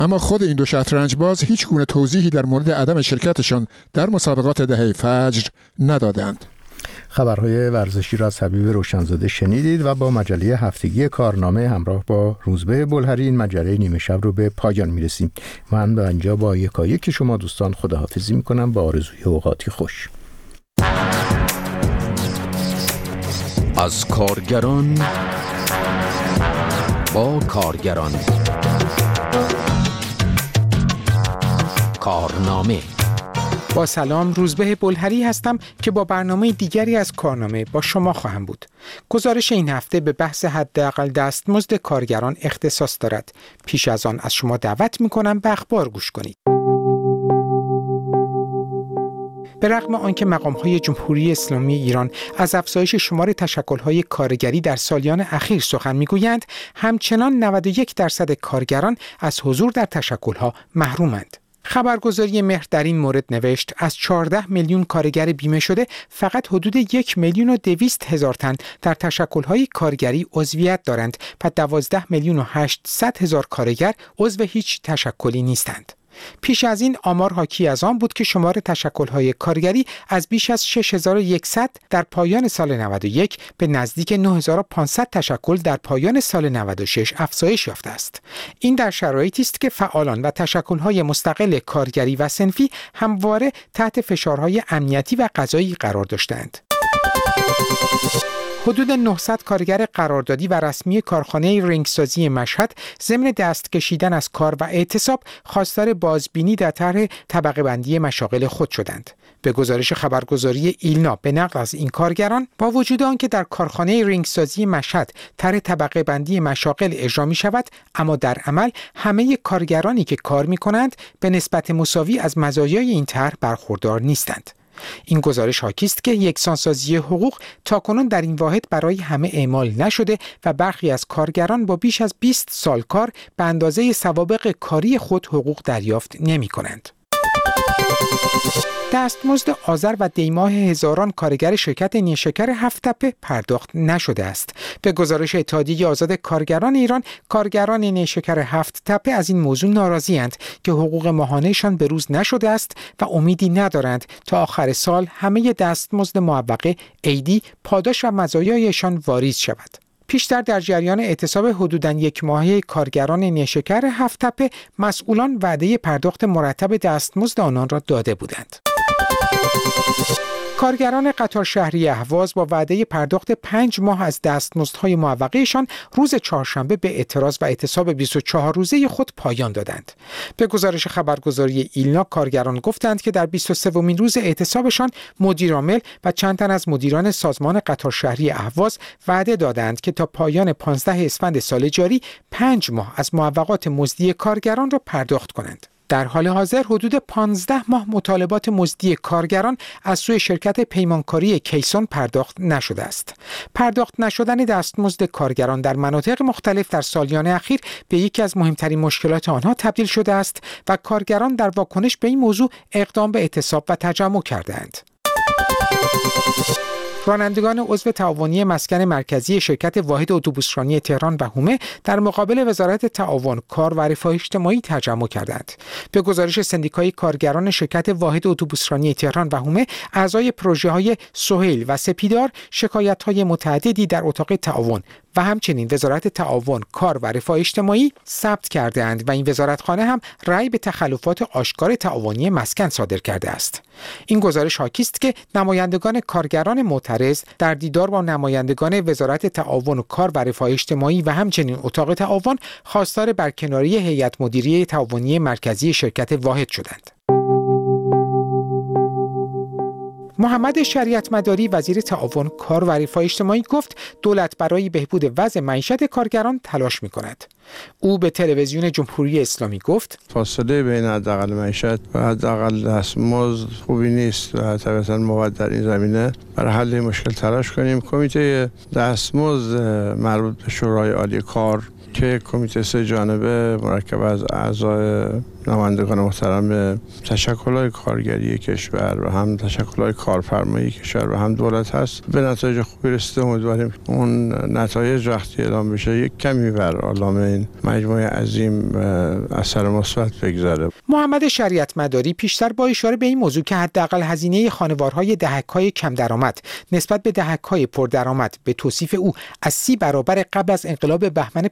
اما خود این دو شطرنجباز هیچ گونه توضیحی در مورد عدم شرکتشان در مسابقات دهه فجر ندادند. خبرهای ورزشی را از حبیب روشنزاده شنیدید و با مجله هفتگی کارنامه همراه با روزبه بلهری این مجله نیمه شب رو به پایان میرسیم. من به اینجا با یکایک شما دوستان خداحافظی میکنم با آرزوی اوقاتی خوش. از کارگران با کارگران، کارنامه. با سلام، روزبه بلهری هستم که با برنامه دیگری از کارنامه با شما خواهم بود. گزارش این هفته به بحث حداقل دستمزد کارگران اختصاص دارد. پیش از آن از شما دعوت می‌کنم به اخبار گوش کنید. به رغم آنکه مقام‌های جمهوری اسلامی ایران از افزایش شمار تشکل‌های کارگری در سالیان اخیر سخن می‌گویند، همچنان 91% کارگران از حضور در تشکل‌ها محرومند. خبرگزاری مهر در این مورد نوشت از 14 میلیون کارگر بیمه شده فقط حدود 1,200,000 تن در تشکل‌های کارگری عضویت دارند و 12,800,000 کارگر عضو هیچ تشکلی نیستند. پیش از این آمار حاکی از آن بود که شمار تشکل‌های کارگری از بیش از 6,100 در پایان سال 91 به نزدیک 9,500 تشکل در پایان سال 96 افزایش یافته است. این در شرایطی است که فعالان و تشکل‌های مستقل کارگری و صنفی همواره تحت فشارهای امنیتی و قضایی قرار داشتند. حدود 900 کارگر قراردادی و رسمی کارخانه رنگسازی مشهد ضمن دست کشیدن از کار و اعتصاب خواستار بازبینی در طرح طبقه بندی مشاغل خود شدند. به گزارش خبرگزاری ایلنا به نقل از این کارگران، با وجود آنکه در کارخانه رنگسازی مشهد طرح طبقه بندی مشاغل اجرا می شود، اما در عمل همه کارگرانی که کار می کنند به نسبت مساوی از مزایای این طرح برخوردار نیستند. این گزارش حاکی است که یکسانسازی حقوق تاکنون در این واحد برای همه اعمال نشده و برخی از کارگران با بیش از 20 سال کار به اندازه سوابق کاری خود حقوق دریافت نمی کنند. دستمزد آذر و دیماه هزاران کارگر شرکت نیشکر هفت‌تپه پرداخت نشده است. به گزارش اتحادیه آزاد کارگران ایران، کارگران نیشکر هفت‌تپه از این موضوع ناراضی‌اند که حقوق ماهانه‌شان به روز نشده است و امیدی ندارند تا آخر سال همه دستمزد معوقه، عیدی، پاداش و مزایایشان واریز شود. پیشتر در جریان اعتصاب حدوداً یک ماهه کارگران نیشکر هفت‌تپه، مسئولان وعده پرداخت مرتب دستمزد آنان را داده بودند. کارگران قطار شهری اهواز با وعده پرداخت 5 ماه از دستمزدهای معوقه‌شان روز چهارشنبه به اعتراض و اعتصاب 24 روزه خود پایان دادند. به گزارش خبرگزاری ایلنا، کارگران گفتند که در 23مین روز اعتصابشان مدیرعامل و چند تن از مدیران سازمان قطار شهری اهواز وعده دادند که تا پایان 15 اسفند سال جاری 5 ماه از معوقات مزدی کارگران را پرداخت کنند. در حال حاضر حدود 15 ماه مطالبات مزدی کارگران از سوی شرکت پیمانکاری کیسون پرداخت نشده است. پرداخت نشدن دستمزد کارگران در مناطق مختلف در سالیان اخیر به یکی از مهمترین مشکلات آنها تبدیل شده است و کارگران در واکنش به این موضوع اقدام به اعتصاب و تجمع کردند. رانندگان عضو تعاونی مسکن مرکزی شرکت واحد اتوبوسرانی تهران و هومه در مقابل وزارت تعاون، کار و رفاه اجتماعی تجمع کردند. به گزارش سندیکای کارگران شرکت واحد اتوبوسرانی تهران و هومه، اعضای پروژه‌های سهیل و سپیدار شکایت‌های متعددی در اتاق تعاون و همچنین وزارت تعاون، کار و رفاه اجتماعی ثبت کرده‌اند و این وزارتخانه هم رأی به تخلفات آشکار تعاونی مسکن صادر کرده است. این گزارش حاکی است که نمایندگان کارگران معترض در دیدار با نمایندگان وزارت تعاون، کار و رفاه اجتماعی و همچنین اتاق تعاون خواستار برکناری هیئت مدیره تعاونی مرکزی شرکت واحد شدند. محمد شریعت مداری، وزیر تعاون، کار و رفاه اجتماعی گفت دولت برای بهبود وضع معیشت کارگران تلاش می‌کند. او به تلویزیون جمهوری اسلامی گفت فاصله بین حداقل معیشت و حداقل دستمزد خوبی نیست و طبعاً ما باید در این زمینه برای حل مشکل تلاش کنیم. کمیته دستمزد مربوط به شورای عالی کار که کمیته 3 جانبه مرکب از اعضای نمایندگان محترم تشکل‌های کارگری کشور و هم تشکل‌های کارفرمایی کشور و هم دولت هست به نتایج خوبی رسیده. امیدواریم اون نتایج وقتی اعلام بشه یک کمی بر عالم این مجموعه عظیم اثر مثبت بگذاره. محمد شریعت مداری پیشتر با اشاره به این موضوع که حداقل هزینه خانوارهای دهک‌های کم درآمد نسبت به دهک‌های پردرآمد به توصیف او از 30 برابر قبل از انقلاب بهمن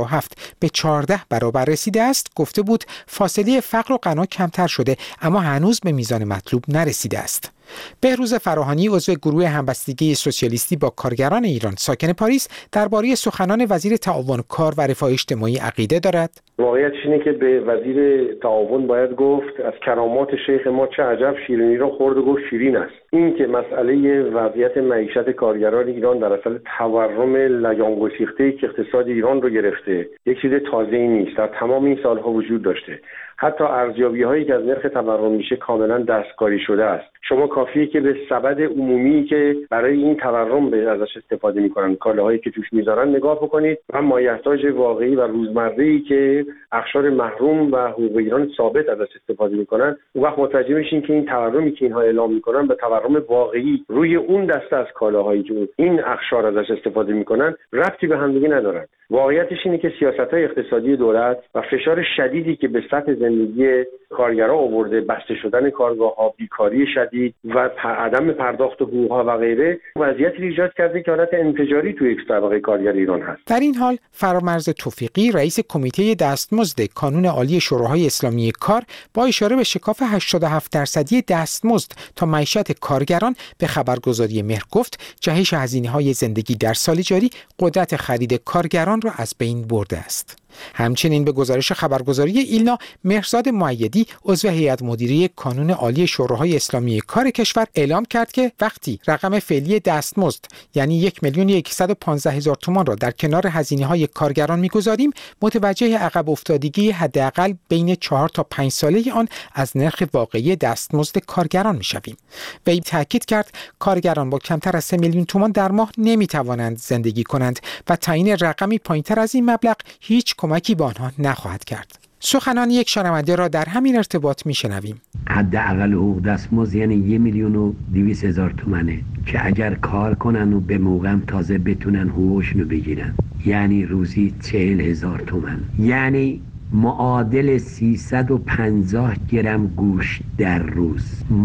57 به 14 برابر رسیده است، گفته بود فاصله فقر و غنا کمتر شده اما هنوز به میزان مطلوب نرسیده است. بهروز فراهانی عضو گروه همبستگی سوسیالیستی با کارگران ایران ساکن پاریس درباره سخنان وزیر تعاون کار و رفاه اجتماعی عقیده دارد. واقعیتش اینه که به وزیر تعاون باید گفت از کرامات شیخ ما چه عجب شیرینی را خورد و گفت شیرین است. این که مسئله وضعیت معیشت کارگران ایران در اصل تورم لگان گسیخته‌ای که اقتصاد ایران رو گرفته یک چیز تازه‌ای نیست، در تمام این سالها وجود داشته. حتی ارزیابی‌هایی که از نرخ تورم میشه کاملا دستکاری شده است. شما کافیه که به سبد عمومی که برای این تورم ازش استفاده میکنن، کالاهایی که توش میذارن نگاه بکنید و مایحتاج واقعی و روزمره‌ای که اقشار محروم و حقوق ایران ثابت ازش استفاده میکنن، اون وقت متوجه میشین که این تورمی که اینها اعلام میکنن به تورم واقعی روی اون دسته از کالاهایی که این اقشار ازش استفاده میکنن ربطی به همدیگه ندارن. واقعیتش اینه که سیاست‌های اقتصادی دولت و فشار شدیدی که به سطح زندگی کارگرها آورده، بسته شدن کارگاه‌ها، بیکاری شدید و عدم پرداخت حقوق‌ها و غیره، وضعیتی ایجاد کرده که حالت انفجاری توی یک طبقه کارگر ایران هست. در این حال فرامرز توفیقی رئیس کمیته دستمزد کانون عالی شورای اسلامی کار با اشاره به شکاف 87% دستمزد تا معیشت کارگران به خبرگزاری مهر گفت جهش هزینه‌های زندگی در سال جاری قدرت خرید کارگران را از بین برده است. همچنین به گزارش خبرگزاری ایلنا، مهرزاد مؤیدی عضو هیئت مدیره کانون عالی شورای اسلامی کار کشور اعلام کرد که وقتی رقم فعلی دستمزد یعنی 1,115,000 تومان را در کنار هزینه‌های کارگران می‌گذاریم، متوجه عقب افتادگی حداقل بین 4 تا 5 ساله آن از نرخ واقعی دستمزد کارگران می‌شویم. وی تاکید کرد کارگران با کمتر از 3 میلیون تومان در ماه نمی‌توانند زندگی کنند و تعیین رقمی پایین‌تر از این مبلغ هیچ کمکی به آنها نخواهد کرد. سخنان یک شنونده را در همین ارتباط میشنویم. حداقل حقوق دستمزد یعنی 1,200,000 تومنه که اگر کار کنن و به موقع تازه بتونن حقوقشونو بگیرن، یعنی روزی 40,000 تومن، یعنی معادل 350 گرم گوشت در روز،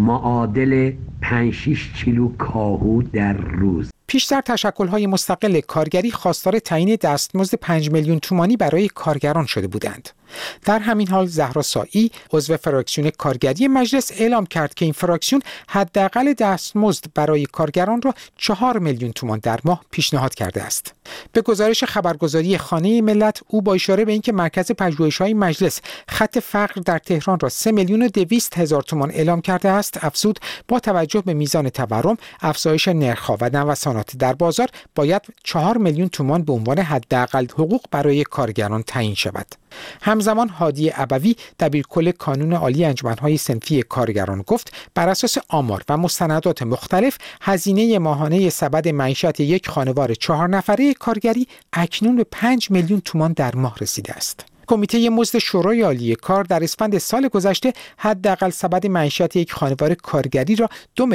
معادل 5-6 کیلو کاهو در روز. پیشتر تشکل‌های مستقل کارگری خواستار تعیین دستمزد 5 میلیون تومانی برای کارگران شده بودند. در همین حال زهرا سائی عضو فراکسیون کارگری مجلس اعلام کرد که این فراکسیون حداقل دستمزد برای کارگران را 4 میلیون تومان در ماه پیشنهاد کرده است. به گزارش خبرگزاری خانه ملت، او با اشاره به اینکه مرکز پژوهش‌های مجلس خط فقر در تهران را 3,200,000 تومان اعلام کرده است، افزود با توجه به میزان تورم، افزایش نرخ‌ها و نوسانات در بازار باید 4 میلیون تومان به عنوان حداقل حقوق برای کارگران تعیین شود. همزمان هادی ابوی دبیرکل کانون عالی انجمن‌های صنفی کارگران گفت بر اساس آمار و مستندات مختلف هزینه ماهانه سبد معیشت یک خانوار 4 نفره کارگری اکنون به 5 میلیون تومان در ماه رسیده است. کمیته مزد شورای عالی کار در اسفند سال گذشته حداقل سبد معیشت یک خانوار کارگری را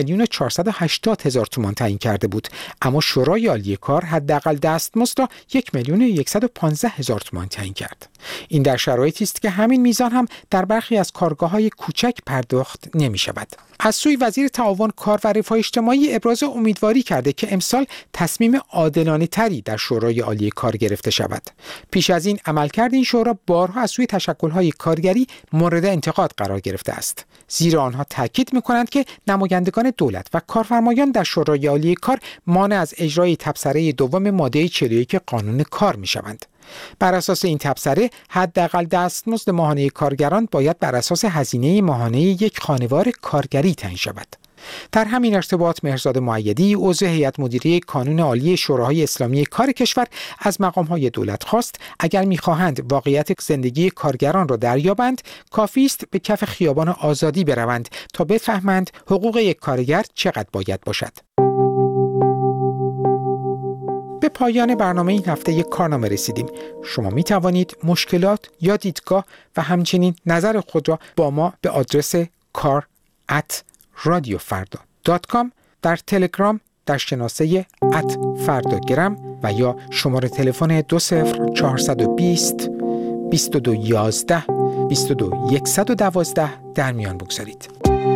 2,480,000 تومان تعیین کرده بود، اما شورای عالی کار حداقل دستمزد را 1,115,000 تومان تعیین کرد. این در شرایطی است که همین میزان هم در برخی از کارگاه‌های کوچک پرداخت نمی‌شود. از سوی وزیر تعاون کار و رفاه اجتماعی ابراز امیدواری کرده که امسال تصمیم عادلانه‌تری در شورای عالی کار گرفته شود. پیش از این عملکرد این شورا بارها از سوی تشکل‌های کارگری مورد انتقاد قرار گرفته است، زیرا آنها تاکید می‌کنند که نمایندگان دولت و کارفرمایان در شورای عالی کار مانع از اجرای تبصره دوم ماده 41 قانون کار می‌شوند. بر اساس این تبصره حداقل دستمزد ماهانه کارگران باید بر اساس هزینه ماهانه یک خانوار کارگری تعیین شود. در همین ارتباط مهرزاد مؤیدی عضو هیئت مدیره کانون عالی شورای اسلامی کار کشور از مقام‌های دولت خواست اگر می‌خواهند واقعیت زندگی کارگران را دریابند، کافی است به کف خیابان آزادی بروند تا بفهمند حقوق یک کارگر چقدر باید باشد. به پایان برنامه این هفته کارنامه رسیدیم. شما می توانید مشکلات یا دیدگاه و همچنین نظر خود را با ما به آدرس kar@radiofarda.com در تلگرام در شناسه @فرداگرام و یا شماره تلفن 20420 2211 22112 در میان بگذارید.